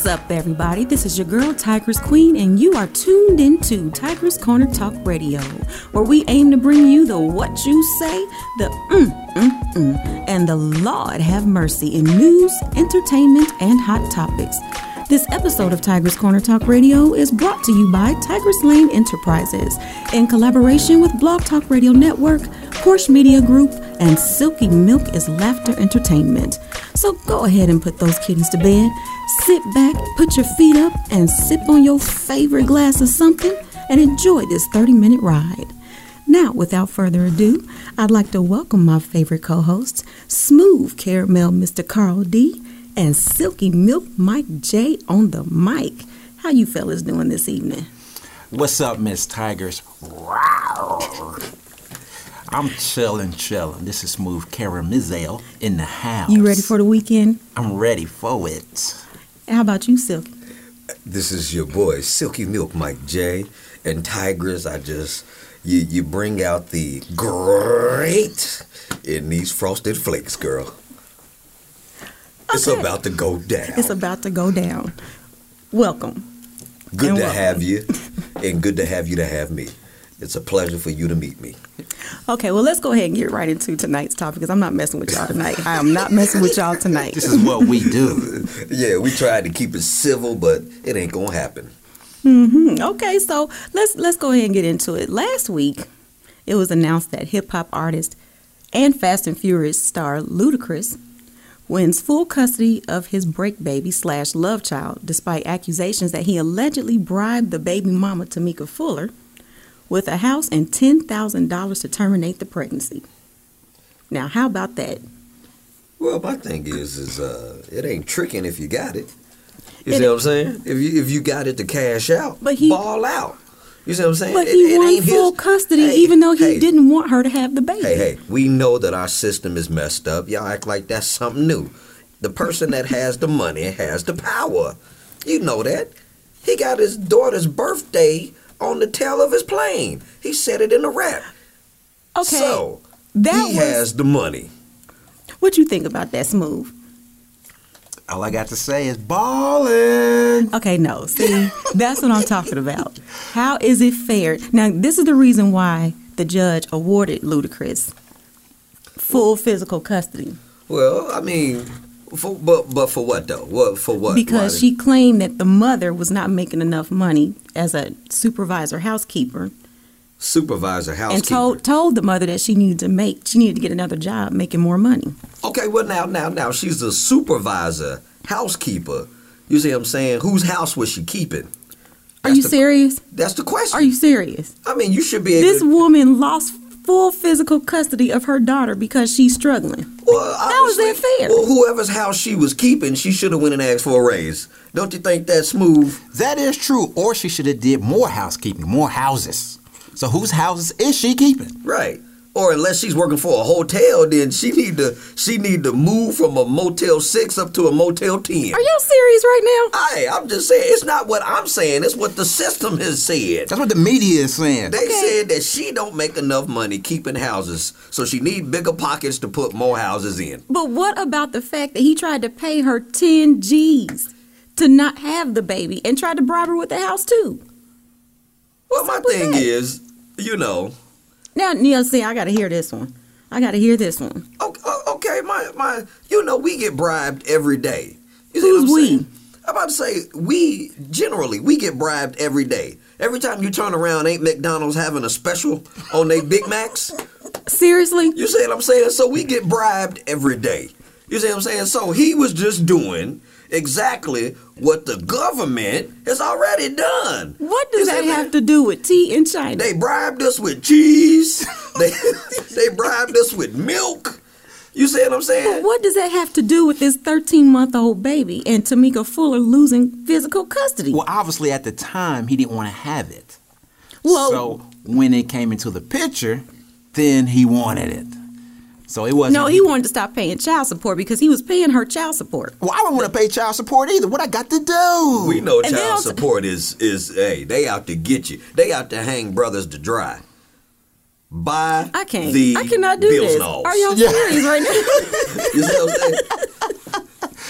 up, everybody? This is your girl, Tigress Queen, and you are tuned into Tigress Corner Talk Radio, where we aim to bring you the what you say, the and the Lord have mercy in news, entertainment, and hot topics. This episode of Tigress Corner Talk Radio is brought to you by Tigress Lane Enterprises in collaboration with Blog Talk Radio Network, Porsche Media Group, and Silky Milk is Laughter Entertainment. So go ahead and put those kitties to bed. Sit back, put your feet up, and sip on your favorite glass of something and enjoy this 30-minute ride. Now, without further ado, I'd like to welcome my favorite co-hosts, Smooth Caramel Mr. Carl D. and Silky Milk Mike J on the mic. How you fellas doing this evening? What's up, Miss Tigers? Wow. I'm chillin'. This is Smooth Caramel in the house. You ready for the weekend? I'm ready for it. How about you, Silky? This is your boy, Silky Milk Mike J. And Tigress, you bring out the great in these frosted flakes, girl. It's about to go down. It's about to go down. Welcome. Good to have you, and good to have you to have me. It's a pleasure for you to meet me. Okay, well, let's go ahead and get right into tonight's topic, because I'm not messing with y'all tonight. I am not messing with y'all tonight. This is what we do. Yeah, we tried to keep it civil, but it ain't gonna happen. Okay, so let's go ahead and get into it. Last week, it was announced that hip-hop artist and Fast and Furious star Ludacris wins full custody of his break baby / love child, despite accusations that he allegedly bribed the baby mama, Tamika Fuller, with a house and $10,000 to terminate the pregnancy. Now, how about that? Well, my thing is it ain't tricking if you got it. You see what I'm saying? If you got it to cash out, ball out. You see what I'm saying? But he won full custody even though he didn't want her to have the baby. Hey, we know that our system is messed up. Y'all act like that's something new. The person that has the money has the power. You know that. He got his daughter's birthday on the tail of his plane. He said it in a rap. Okay. So, he has the money. What you think about that, Smooth? All I got to say is ballin'. Okay, no. See, that's what I'm talking about. How is it fair? Now, this is the reason why the judge awarded Ludacris full physical custody. Well, I mean, but for what, though? For what? Because she claimed that the mother was not making enough money as a supervisor housekeeper. And told the mother that she needed to get another job making more money. Okay, well now she's a supervisor housekeeper. You see what I'm saying? Whose house was she keeping? Are you serious? That's the question. Are you serious? I mean, you should be able This woman lost full physical custody of her daughter because she's struggling. Well, how is that fair? Well, whoever's house she was keeping, she should have went and asked for a raise. Don't you think that's smooth? That is true. Or she should have did more housekeeping, more houses. So whose houses is she keeping? Right. Or unless she's working for a hotel, then she need to move from a Motel 6 up to a Motel 10. Are y'all serious right now? I'm just saying, it's not what I'm saying, it's what the system has said. That's what the media is saying. They said that she don't make enough money keeping houses, so she need bigger pockets to put more houses in. But what about the fact that he tried to pay her 10 G's to not have the baby and tried to bribe her with the house too? Well, my thing is, you know. Now, Neil, see, I got to hear this one. Okay, my, you know, we get bribed every day. You see Who's what I'm we? saying? I'm about to say, we get bribed every day. Every time you turn around, ain't McDonald's having a special on their Big Macs? Seriously? You see what I'm saying? So we get bribed every day. You see what I'm saying? So he was just doing exactly what the government has already done. What does that have to do with tea in China? They bribed us with cheese. they bribed us with milk. You see what I'm saying? But what does that have to do with this 13-month-old baby and Tamika Fuller losing physical custody? Well, obviously at the time he didn't want to have it. Well, so when it came into the picture, then he wanted it. So it wasn't. No, he wanted to stop paying child support because he was paying her child support. Well, I don't want to pay child support either. What I got to do? We know child support is hey, they out to get you. They out to hang brothers to dry. I cannot do this. Are y'all serious right now? You see what I'm saying?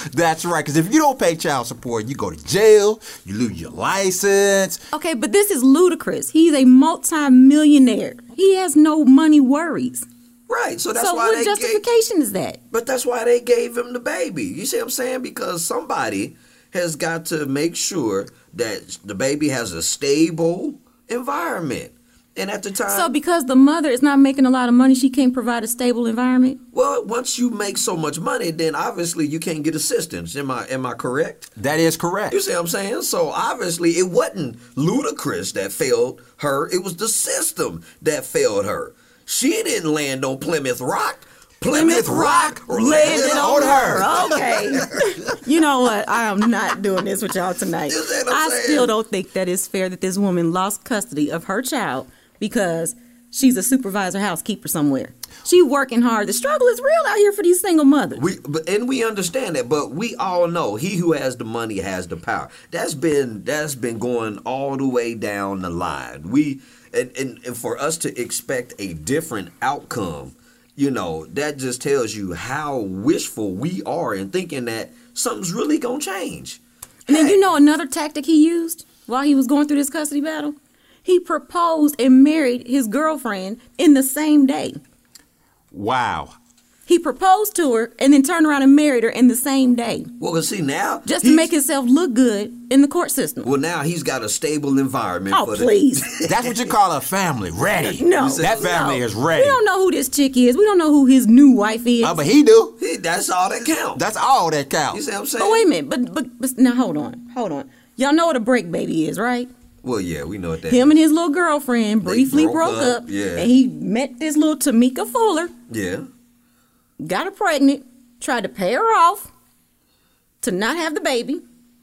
That's right, because if you don't pay child support, you go to jail, you lose your license. Okay, but this is ludicrous. He's a multi-millionaire. He has no money worries. Right, so that's So why what justification is that? But that's why they gave him the baby. You see what I'm saying? Because somebody has got to make sure that the baby has a stable environment. And at the time... So because the mother is not making a lot of money, she can't provide a stable environment? Well, once you make so much money, then obviously you can't get assistance. Am I correct? That is correct. You see what I'm saying? So obviously it wasn't Ludacris that failed her. It was the system that failed her. She didn't land on Plymouth Rock. Plymouth Rock landed on her. Okay. You know what? I am not doing this with y'all tonight. You see what I'm I saying? still don't think that it's fair that this woman lost custody of her child because she's a supervisor housekeeper somewhere. She working hard. The struggle is real out here for these single mothers. We understand that, but we all know he who has the money has the power. That's been going all the way down the line. And for us to expect a different outcome, you know, that just tells you how wishful we are in thinking that something's really gonna change. And then you know another tactic he used while he was going through this custody battle? He proposed and married his girlfriend in the same day. Wow. He proposed to her and then turned around and married her in the same day. Well, see now, Just to make himself look good in the court system. well, now he's got a stable environment. Oh, for please. That's what you call a family. Ready. No. That family is ready. We don't know who this chick is. We don't know who his new wife is. Oh, but he do. That's all that counts. That's all that You counts. see what I'm saying? But wait a minute. But now hold on. Y'all know what a break baby is, right? Well, yeah, we know what that Him is. and his little girlfriend briefly broke up. yeah. And he met this little Tamika Fuller, Yeah. got her pregnant, tried to pay her off to not have the baby.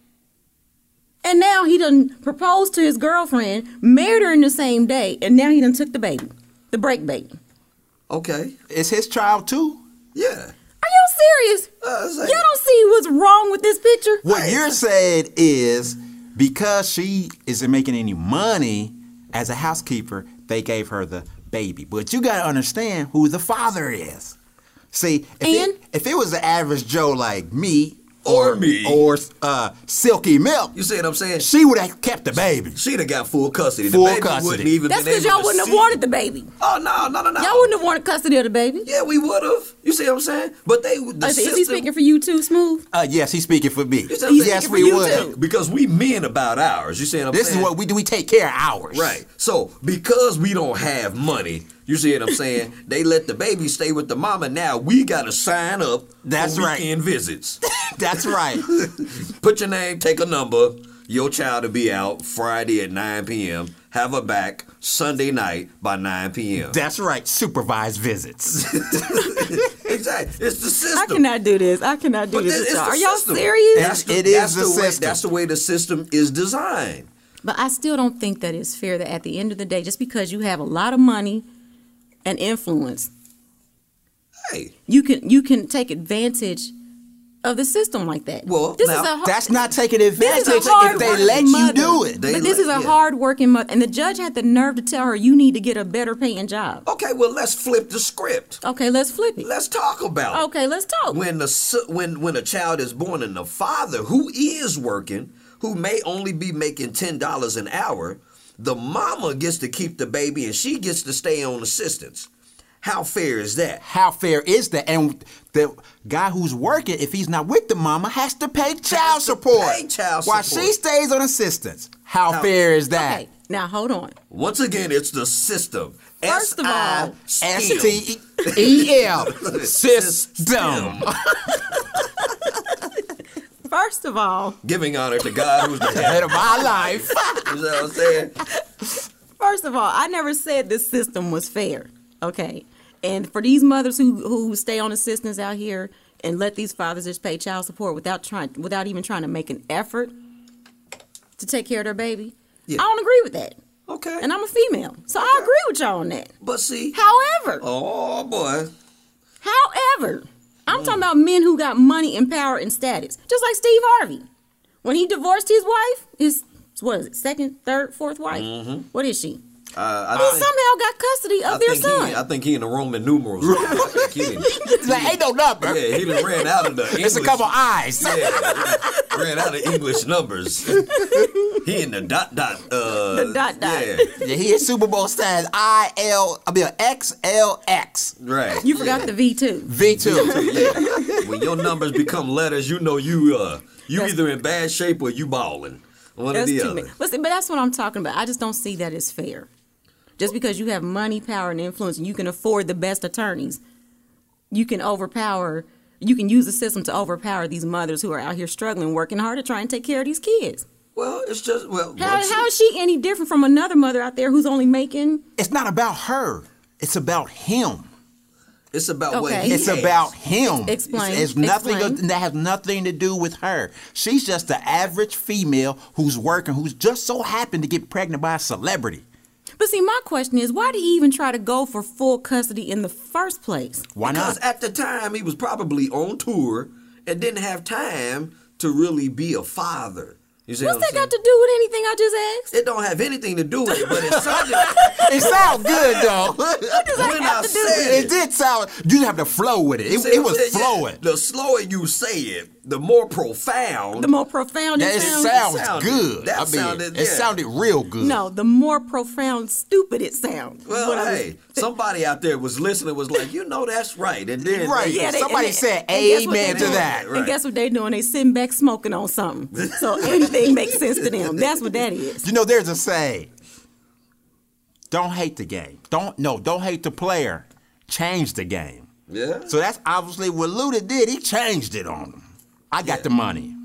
And now he done proposed to his girlfriend, married her in the same day, and now he done took the baby, the break baby. Okay. It's his child, too. Yeah. Are y'all serious? Y'all don't see what's wrong with this picture? What you're saying is because she isn't making any money as a housekeeper, they gave her the baby. But you got to understand who the father is. See, if it was the average Joe like me Or me. or Silky Milk, You see what I'm saying? she would have kept the baby. She'd have got full custody. Full the baby custody. wouldn't even That's been because able y'all to wouldn't have see. wanted the baby. Oh, no. Y'all wouldn't have wanted custody of the baby. Yeah, we would have. You see what I'm saying? But the Is system... he speaking for you too, Smooth? Yes, he's speaking for me. You see what I'm saying? Yes, speaking we for you would. too. Because we men about ours. You see what I'm This saying? is what we do. We take care of ours. Right. So, because we don't have money, you see what I'm saying? They let the baby stay with the mama. Now we got to sign up That's for right. weekend visits. That's right. Put your name, take a number. Your child will be out Friday at 9 p.m. Have her back Sunday night by 9 p.m. That's right. Supervised visits. Exactly. It's the system. I cannot do this. I cannot do But this it's with y'all. the Are y'all system. serious? It is the way, system. That's the way the system is designed. But I still don't think that it's fair that at the end of the day, just because you have a lot of money and influence, Hey, you can take advantage of the system like that. Well, this now, is a hard, That's not taking This advantage is a hard if they working let you mother. do it. They but this let- is a yeah. hard-working mother, and the judge had the nerve to tell her, you need to get a better paying job. okay, well, let's flip the script. Okay, let's flip it. Let's talk about it. Okay, let's talk. When a child is born and the father who is working, who may only be making $10 an hour, the mama gets to keep the baby and she gets to stay on assistance. How fair is that? How fair is that? And the guy who's working, if he's not with the mama, has to pay child support. pay child while support. she stays on assistance. How fair is that? Okay, now hold on. Once again, it's the system. First of all, STEM. System. First of all, Giving honor to God who's the Head head of my life. You know what I'm saying? First of all, I never said this system was fair. Okay. And for these mothers who stay on assistance out here and let these fathers just pay child support without even trying to make an effort to take care of their baby, Yeah. I don't agree with that. Okay. And I'm a female, so I agree with y'all on that. But see, However, oh boy, I'm talking about men who got money and power and status, just like Steve Harvey. When he divorced his wife, what is it, second, third, fourth wife? Mm-hmm. What is she? He somehow got custody of their son. I think he in the Roman numerals. I think he didn't. It's like, ain't no number. Yeah, he done ran out of the English. It's a couple eyes. Yeah, ran out of English numbers. He in the dot. The dot. Yeah, He is Super Bowl stats XLX. right. You forgot the V2. V2. Yeah. When your numbers become letters, you know you either in bad shape or you balling. One or That's the too other. many. But that's what I'm talking about. I just don't see that as fair. Just because you have money, power, and influence, and you can afford the best attorneys, you can use the system to overpower these mothers who are out here struggling, working hard to try and take care of these kids. Well, it's just How is she any different from another mother out there who's only making? It's not about her. It's about him. It's about what Okay. he It's has. about him. Explain. It's nothing Explain. that has nothing to do with her. She's just the average female who's working, who's just so happened to get pregnant by a celebrity. But see, my question is, why did he even try to go for full custody in the first place? Why Because not? at the time he was probably on tour and didn't have time to really be a father. You see What's what I'm that got saying? to do with anything I just asked? It don't have anything to do with it, but it sounded. It sounds good though. when I said It did sound. You have to flow with it. See It what I'm was saying? Yeah. flowing. The slower you say it, the more profound. The more profound It it sounds. sounds good. That I mean, sounded- it yeah. sounded real good. No, the more profound, stupid it sounds. Well, What I was- hey, somebody out there was listening, was like, that's right, and then Right. Yeah, Somebody said and guess what amen they to doing? that. Right. And guess what they doing? They sitting back smoking on something. So anything makes sense to them. That's what that is. You know, there's a saying. Don't hate the game. Don't hate the player. Change the game. Yeah. So that's obviously what Luda did. He changed it on him. I got the money.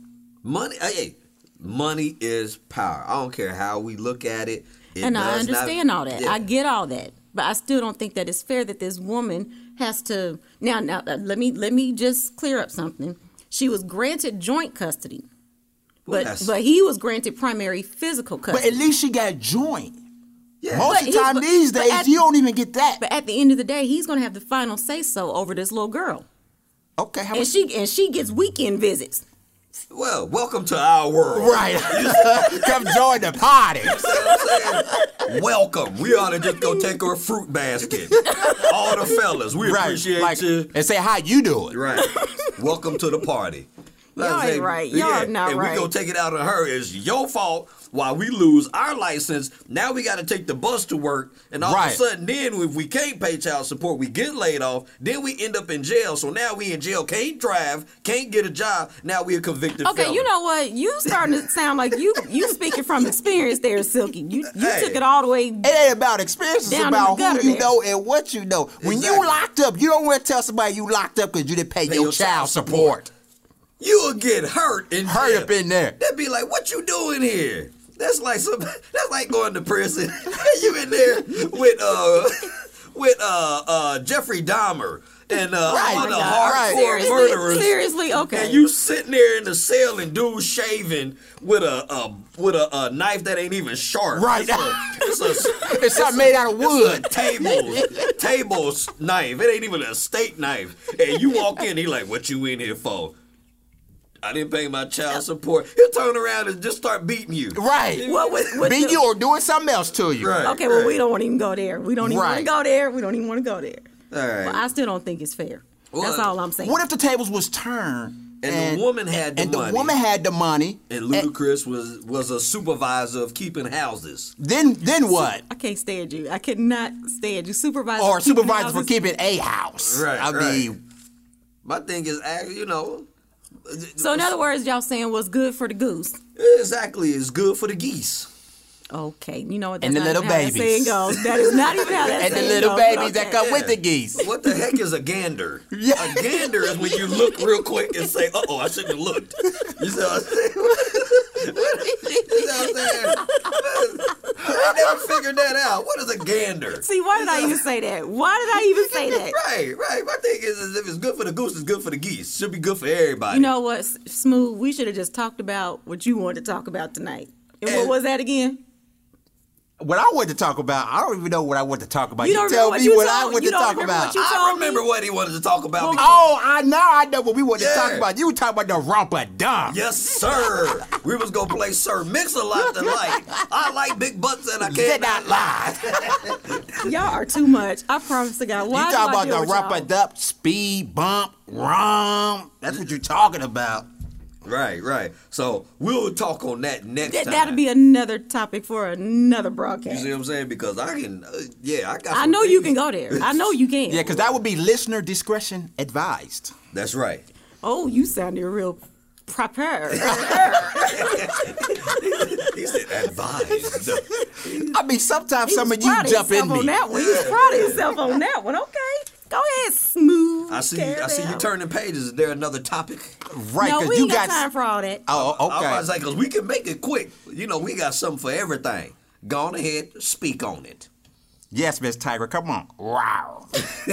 Money is power. I don't care how we look at it. It And I does not- understand all that. Yeah. I get all that. But I still don't think that it's fair that this woman has to now let me just clear up something. She was granted joint custody. Well, But he was granted primary physical But custody. at least she got joint. yeah. Most of the time these but days, at- you don't even get that. But at the end of the day, he's going to have the final say so over this little girl. Okay, how And much? she gets weekend visits. Well, welcome to our world. Right. Come join the party. You know what I'm saying? Welcome. We ought to just go take her a fruit basket. All the fellas, we Right. appreciate Like, you. and say how you do it. Right. Welcome to the party. Y'all ain't right. Y'all not and right. we gonna take it out on her. It's your fault while we lose our license. Now we got to take the bus to work, and all Right. of a sudden, then if we can't pay child support, we get laid off. Then we end up in jail. So now we in jail, can't drive, can't get a job. Now we a convicted Okay, felon. you know what? You starting to sound like you speaking from experience there, Silky. You Hey. took it all the way. It ain't about experience. It's Down in the about gutter who you there. know and what you know. When you Exactly. locked up, you don't want to tell somebody you locked up because you didn't pay your child support. You will get hurt in Hurt jail. up in there. They'd be like, "What you doing here?" That's like going to prison. You in there with Jeffrey Dahmer and all the right. hardcore murderers. Seriously, okay. And you sitting there in the cell and dude shaving with a knife that ain't even sharp. Right. It's something made out of wood. Table knife. It ain't even a steak knife. And you walk in, he like, "What you in here for?" "I didn't pay my child support." He'll turn around and just start beating you. Right. What Beat you or doing something else to you. Right. Okay, well, we don't want to even go there. We don't even want to Right. go there. We don't even want to go there. All right. Well, I still don't think it's fair. That's Well, all I'm saying. What if the tables was turned And the woman had the money. the woman had the money. And Ludacris was a supervisor of keeping houses. Then what? I can't stand you. I cannot stand you. Supervisor. Or keeping supervisor for houses. keeping a house. Right, I right. mean, My thing is, So in other words, y'all saying what's good for the goose. exactly, it's good for the geese. Okay, you know what? That's And the not little even how babies. That saying goes. That is not even how that and the saying little goes, but babies that okay. come with the geese. What the heck is a gander? Yeah. A gander is when you look real quick and say, "Uh-oh, I shouldn't have looked." You see what I'm saying? You know what I'm saying? I never figured that out. What is a gander? See, why did I even say that? Why did I even say that? Right. My thing is if it's good for the goose, it's good for the geese. Should be good for everybody. You know what, Smooth? We should have just talked about what you wanted to talk about tonight. And what And- was that again? what I want to talk about. I don't even know what I want to talk about. You You don't tell remember me what what you I told- want you to don't talk remember about. what you I told remember me? what he wanted to talk about. Oh, I know what we wanted to talk Yeah. about. You were talking about the romper dump. Yes, sir. We was gonna play Sir Mix-a-Lot tonight. I like big butts and I Get cannot that lie. lie. Y'all are too much. I promise to God. Why You do talking I about deal the with romper y'all? dump, speed bump, rum. That's what you're talking about. Right. So we'll talk on that next time. That'll be another topic for another You broadcast. see what I'm saying? Because I can, I got. I some know you things- can go there. I know you can. Yeah, because that would be listener discretion advised. That's right. Oh, you sounded real prepared. He said advised. I mean, sometimes He some was of you proud of jump in himself me. on that one. He was proud of himself on that one. Okay. Go ahead, smooth. I see you turning pages. Is there another topic? Right, No, because we you ain't got got. time for all that. Oh, I was okay. about to say, because we can make it quick. You know, we got something for everything. Go on ahead, speak on it. Yes, Miss Tiger, come on. Wow.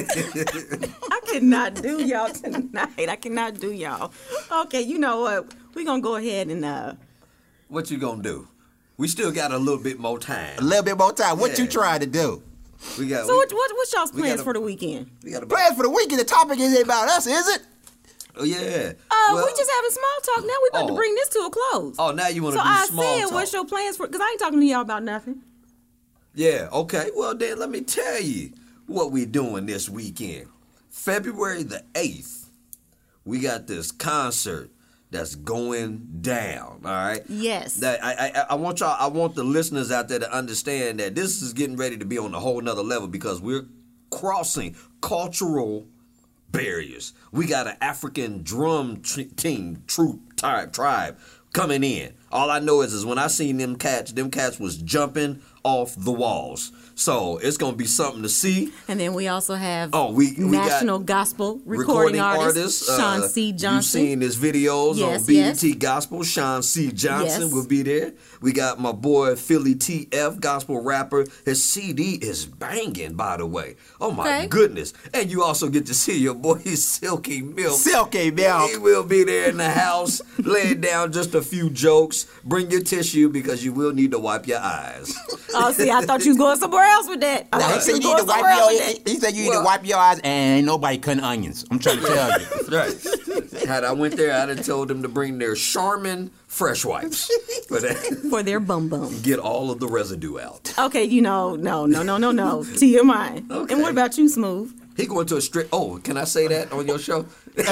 I cannot do y'all tonight. I cannot do y'all. Okay, you know what? We're going to go ahead and... What you gonna do? We still got a little bit more time. A little bit more time. What you Yeah. trying to do? We got. So what's y'all's we plans gotta- for the weekend? we got a Plans for the weekend. The topic ain't about us, is it? Oh yeah. We just having small talk. Now we about to Oh. bring this to a close. Oh, now you want So to do I small said, talk. what's your plans for? Because I ain't talking to y'all about nothing. Yeah. Okay. Well, then let me tell you what we doing this weekend. February the 8th, we got this concert that's going down. All right. Yes. That I want y'all. I want the listeners out there to understand that this is getting ready to be on a whole nother level because we're crossing cultural barriers. We got an African drum team, tribe coming in. All I know is when I seen them cats was jumping off the walls. So it's gonna be something to see. And then we also have we National got Gospel recording artist Sean C. You've Johnson. seen his videos Yes, on BET yes. Gospel. Sean C. Johnson Yes. will be there. We got my boy Philly TF, gospel rapper. His CD is banging, by the way. Oh my Okay. goodness! And you also get to see your boy Silky Milk. Silky Milk. He will be there in the house, laying down just a few jokes. Bring your tissue because you will need to wipe your eyes. Oh, see, I thought you was going somewhere else with that. I Now, thought he said you was need going to wipe somewhere else with your. that. He said you need Well- to wipe your eyes, and ain't nobody cutting onions. I'm trying to tell you. Right. Had I went there, I'd have told them to bring their Charmin fresh wipes. But For their bum bum. get all of the residue out. Okay, no. To your mind. Okay. And what about you, Smooth? He going to a strip. Oh, can I say that on your show?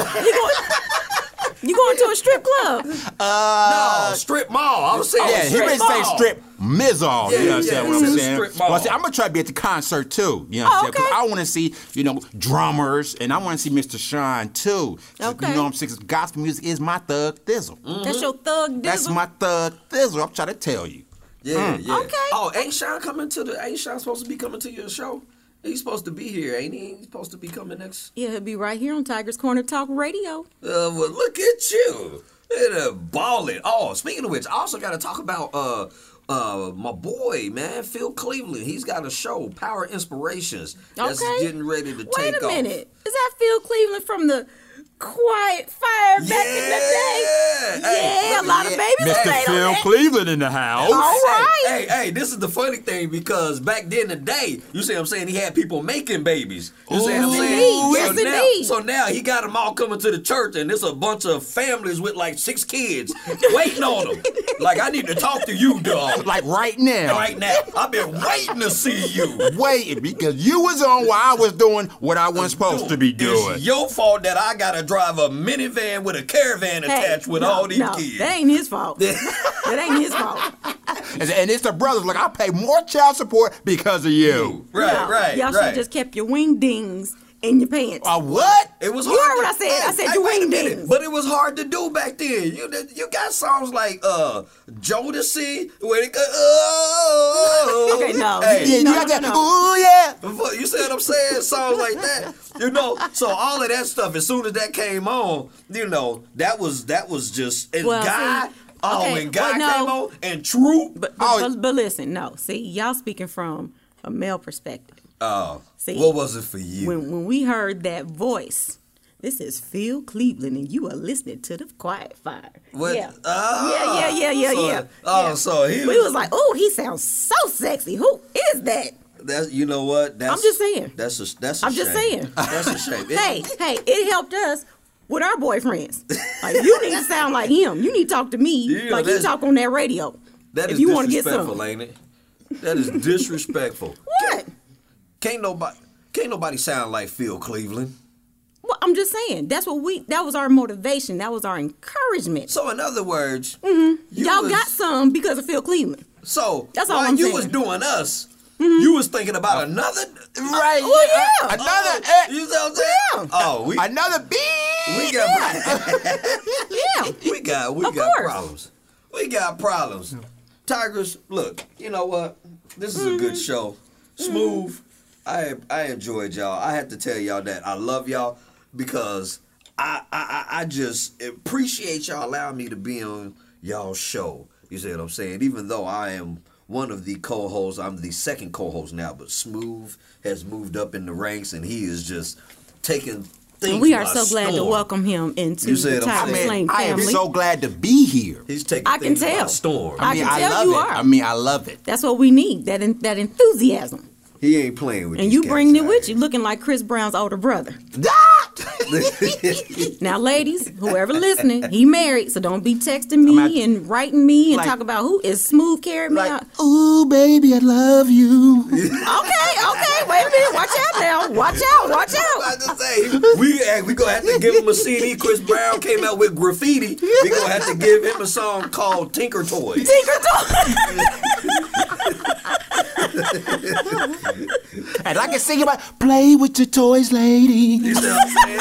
You going to a strip club? No, strip mall. I was saying Yeah, he strip been say mall. strip mizzle. Yeah, You know what I'm yeah, saying? he What I'm said saying? strip mall. Well, see, I'm gonna try to be at the concert too. You know what I'm saying? 'Cause Okay. I want to see, drummers, and I want to see Mr. Sean too. Okay. You know what I'm saying? 'Cause gospel music is my thug thizzle. That's your thug dizzle. That's my thug thizzle. I'm trying to tell you. Yeah. Okay. Oh, ain't Sean supposed to be coming to your show? He's supposed to be here, ain't he? He's supposed to be coming next. Yeah, he'll be right here on Tiger's Corner Talk Radio. Well, look at you. Balling. Oh, speaking of which, I also got to talk about my boy, man, Phil Cleveland. He's got a show, Power Inspirations, that's Okay. getting ready to Wait take a off. minute. Is that Phil Cleveland from the Quiet Fire back in the day? Hey, Yeah, a lot of babies stayed on that. Cleveland in the house. All right. Hey, this is the funny thing because back then in the day, you see what I'm saying, he had people making babies. You see what I'm Yes, saying? indeed. Yes, indeed. So now he got them all coming to the church and there's a bunch of families with like 6 kids waiting on him. Like, I need to talk to you, dog. Like right now. Right now. I've been waiting to see you. Waiting because you was on while I was doing what I wasn't supposed to be doing. It's your fault that I gotta drive a minivan with a caravan attached with all these kids. That ain't his fault. That ain't his fault. And it's the brothers. Like, I pay more child support because of you. Right. Y'all should have just kept your wing dings in your pants. What? It was You hard. heard what I said. I said your wait a wing minute. dings. But it was hard to do back then. You got songs like Jodeci where it go. Oh, Okay, no. Hey, Yeah, you No, got no, that. no. Ooh, yeah. you see what I'm saying? Songs like that. So all of that stuff. As soon as that came on, that was just and Well, Guy. see, Oh, okay, when Guy but no. came on and Troop. But Oh. listen, no. See, y'all speaking from a male perspective. Oh, See, what was it for you? When we heard that voice, This is Phil Cleveland, and you are listening to The Quiet Fire. What? Yeah. Yeah. So he We was like, oh, he sounds so sexy. Who is that? That's, you know what? That's, I'm just saying. That's a I'm shame. just saying. That's a shame. Hey, it helped us with our boyfriends. Like, you need to sound like him. You need to talk to me like you talk on that radio. That if is you want to get disrespectful, some. ain't it? That is disrespectful. What? Can't nobody sound like Phil Cleveland. Well, I'm just saying. That was our motivation. That was our encouragement. So in other words, Y'all got some because of Phil Cleveland. So That's all while I'm you saying. was doing us, you was thinking about another. Right. Well, yeah. Another. You know what I'm saying? Yeah. Oh, Another B. we got Yeah. we got Of course. problems. We got problems. Tigers, look, you know what? This is a good show. Smooth. I enjoyed y'all. I had to tell y'all that I love y'all because I just appreciate y'all allowing me to be on y'all's show. You see what I'm saying? Even though I am one of the co-hosts, I'm the second co-host now, but Smooth has moved up in the ranks and he is just taking things And we are by so glad to storm. welcome him into You see the what I'm Tiger saying? Flame I am family. so glad to be here. He's taking I can things by tell. storm. I can tell love you it. are. I love it. That's what we need, that enthusiasm. He ain't playing with And these you bringing it cats, with you, looking like Chris Brown's older brother. Now, ladies, whoever listening, he married, so don't be texting me and writing me and like- talk about who is Smooth carrying me out. Ooh, baby, I love you. Okay, wait a minute. Watch out now. Watch out. I just say we gonna have to give him a CD. Chris Brown came out with Graffiti. We gonna have to give him a song called Tinker Toy. Tinker Toy. And I can sing about play with your toys, lady. You see what I'm saying?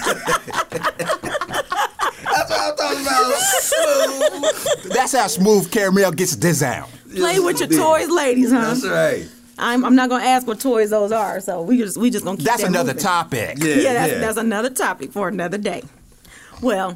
That's what I'm talking about. Smooth. That's how Smooth Caramel gets this out. Play with your toys, ladies, huh? That's right. I'm not gonna ask what toys those are, so we just gonna keep That's that another moving. topic. Yeah, that's another topic for another day. Well,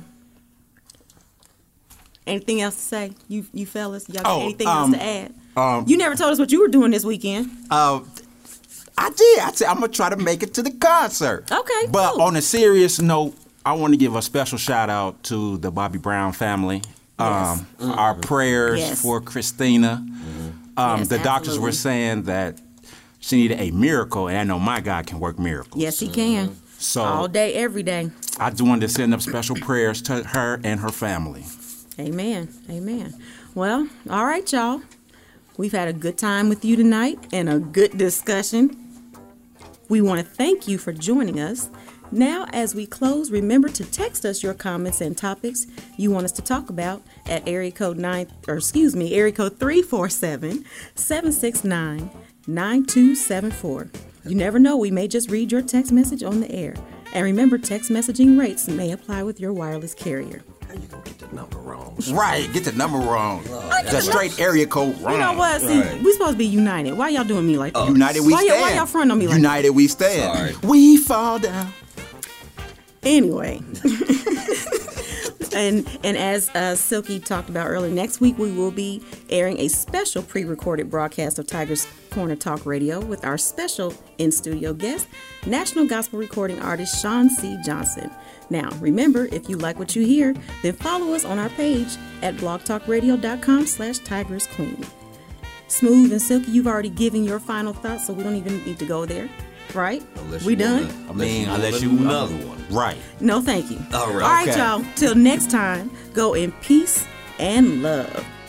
anything else to say? You fellas, y'all got anything else to add? You never told us what you were doing this weekend. I did. I said I'm gonna try to make it to the concert. Okay, But cool. on a serious note, I want to give a special shout out to the Bobby Brown family. Yes. Our prayers Yes. for Christina. Yes, The doctors were absolutely. saying that she needed a miracle, and I know my God can work miracles. Yes, he can. So All day, every day. I just wanted to send up special prayers to her and her family. Amen. Amen. Well, all right, y'all. We've had a good time with you tonight and a good discussion. We want to thank you for joining us. Now, as we close, remember to text us your comments and topics you want us to talk about at area code 347-769-9274. You never know, we may just read your text message on the air. And remember, text messaging rates may apply with your wireless carrier. How you gonna get the number wrong? Right, get the number wrong. The straight area code wrong. You know what? See, we supposed to be united. Why y'all doing me like that? United we Why stand. Why y'all front on me like United we stand. Sorry. We fall down. Anyway, and as Silky talked about earlier, next week we will be airing a special pre-recorded broadcast of Tiger's Corner Talk Radio with our special in-studio guest, national gospel recording artist Sean C. Johnson. Now, remember, if you like what you hear, then follow us on our page at blogtalkradio.com/tigersqueen. Smooth and Silky, you've already given your final thoughts, so we don't even need to go there, right? Unless We you done? Unless you another one. Right. No, thank you. All right. All right, Okay. y'all. Till next time, go in peace and love.